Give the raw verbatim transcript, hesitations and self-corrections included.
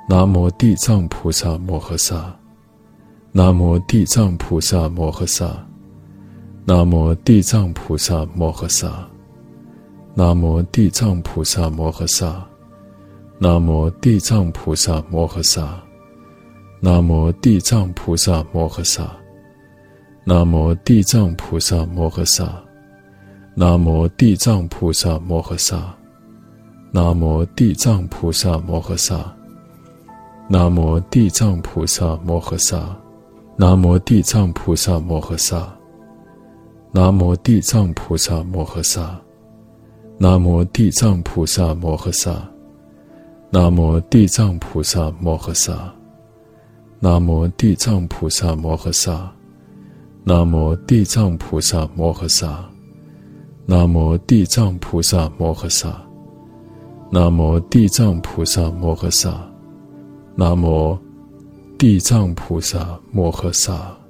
南无地藏菩萨摩诃萨，南无地藏菩萨摩诃萨，南无地藏菩萨摩诃萨，南无地藏菩萨摩诃萨，南无地藏菩萨摩诃萨，南无地藏菩萨摩诃萨，南无地藏菩萨摩诃萨，南无地藏菩萨摩诃萨，南无地藏菩萨摩诃萨，南无地藏菩萨摩诃萨，南无地藏菩萨摩诃萨，南无地藏菩萨摩诃萨，南无地藏菩萨摩诃萨，南无地藏菩萨摩诃萨，南无地藏菩萨摩诃萨，南无地藏菩萨摩诃萨，南无地藏菩萨摩诃萨，南无地藏菩萨摩诃萨，南无地藏菩萨摩诃萨。